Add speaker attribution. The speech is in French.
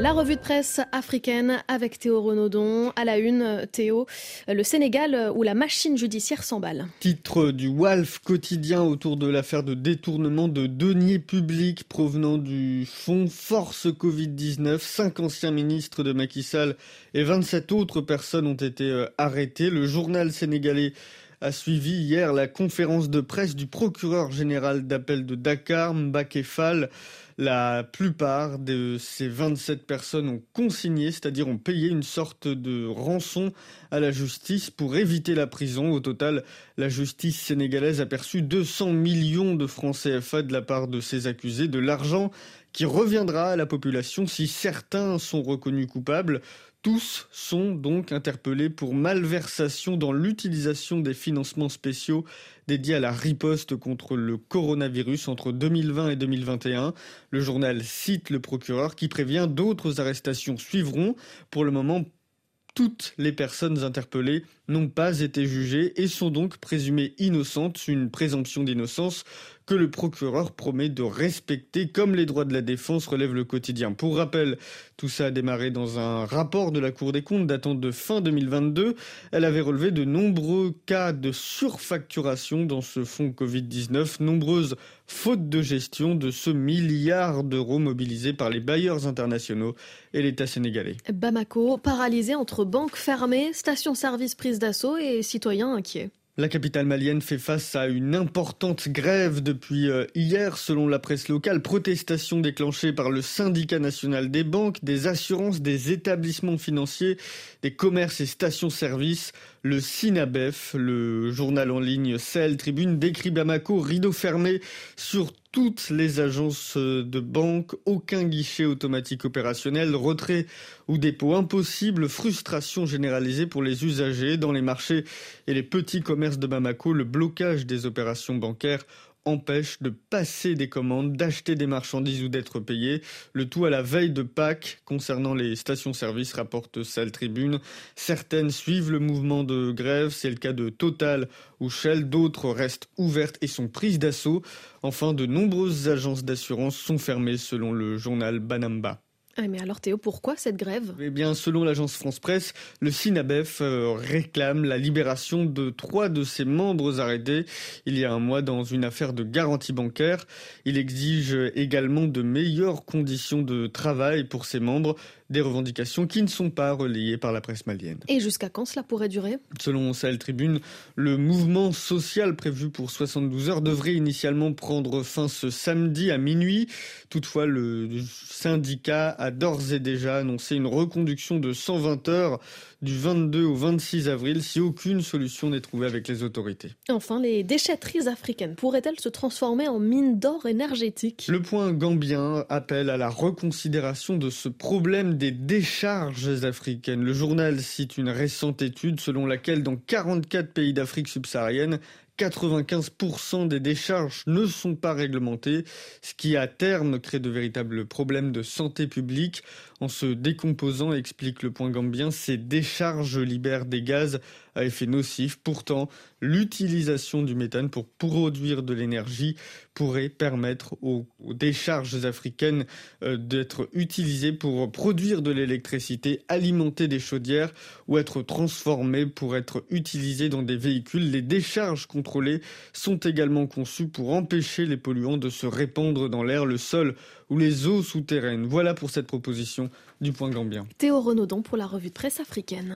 Speaker 1: La revue de presse africaine avec Théo Renaudon. À la une, Théo, le Sénégal où la machine judiciaire s'emballe.
Speaker 2: Titre du Walf quotidien autour de l'affaire de détournement de deniers publics provenant du fonds Force Covid-19. 5 anciens ministres de Macky Sall et 27 autres personnes ont été arrêtées. Le journal sénégalais a suivi hier la conférence de presse du procureur général d'appel de Dakar, Mbacké Fall. La plupart de ces 27 personnes ont consigné, c'est-à-dire ont payé une sorte de rançon à la justice pour éviter la prison. Au total, la justice sénégalaise a perçu 200 millions de francs CFA de la part de ces accusés, de l'argent qui reviendra à la population si certains sont reconnus coupables. Tous sont donc interpellés pour malversation dans l'utilisation des financements spéciaux dédiés à la riposte contre le coronavirus entre 2020 et 2021. Le journal cite le procureur qui prévient d'autres arrestations suivront. Pour le moment, toutes les personnes interpellées n'ont pas été jugées et sont donc présumées innocentes, une présomption d'innocence que le procureur promet de respecter comme les droits de la défense, relève le quotidien. Pour rappel, tout ça a démarré dans un rapport de la Cour des comptes datant de fin 2022. Elle avait relevé de nombreux cas de surfacturation dans ce fonds Covid-19, nombreuses fautes de gestion de ce milliard d'euros mobilisés par les bailleurs internationaux et l'État sénégalais.
Speaker 1: Bamako, paralysé entre banques fermées, stations-service prises d'assaut et citoyens inquiets.
Speaker 2: La capitale malienne fait face à une importante grève depuis hier, selon la presse locale. Protestation déclenchée par le syndicat national des banques, des assurances, des établissements financiers, des commerces et stations-service. Le SINABEF, le journal en ligne Sahel Tribune, décrit Bamako rideau fermé sur toutes les agences de banque, aucun guichet automatique opérationnel, retrait ou dépôt impossible, frustration généralisée pour les usagers. Dans les marchés et les petits commerces de Bamako, le blocage des opérations bancaires empêche de passer des commandes, d'acheter des marchandises ou d'être payé. Le tout à la veille de Pâques. Concernant les stations-service, rapporte Sahel Tribune, certaines suivent le mouvement de grève. C'est le cas de Total ou Shell. D'autres restent ouvertes et sont prises d'assaut. Enfin, de nombreuses agences d'assurance sont fermées selon le journal Banamba.
Speaker 1: Mais alors Théo, pourquoi cette grève ?
Speaker 2: Eh bien, selon l'agence France Presse, le SINABEF réclame la libération de 3 de ses membres arrêtés il y a un mois dans une affaire de garantie bancaire. Il exige également de meilleures conditions de travail pour ses membres, des revendications qui ne sont pas relayées par la presse malienne.
Speaker 1: Et jusqu'à quand cela pourrait durer ?
Speaker 2: Selon Sahel Tribune, le mouvement social prévu pour 72 heures devrait initialement prendre fin ce samedi à minuit. Toutefois, le syndicat a d'ores et déjà annoncé une reconduction de 120 heures du 22 au 26 avril si aucune solution n'est trouvée avec les autorités.
Speaker 1: Enfin, les déchetteries africaines pourraient-elles se transformer en mines d'or énergétiques ?
Speaker 2: Le Point gambien appelle à la reconsidération de ce problème des décharges africaines. Le journal cite une récente étude selon laquelle dans 44 pays d'Afrique subsaharienne, 95% des décharges ne sont pas réglementées, ce qui à terme crée de véritables problèmes de santé publique. En se décomposant, explique le Point gambien, ces décharges libèrent des gaz à effet nocif. Pourtant, l'utilisation du méthane pour produire de l'énergie pourrait permettre aux décharges africaines d'être utilisées pour produire de l'électricité, alimenter des chaudières ou être transformées pour être utilisées dans des véhicules. Les décharges contrôlées sont également conçues pour empêcher les polluants de se répandre dans l'air, le sol ou les eaux souterraines. Voilà pour cette proposition du Point gambien.
Speaker 1: Théo Renaudon pour la revue de presse africaine.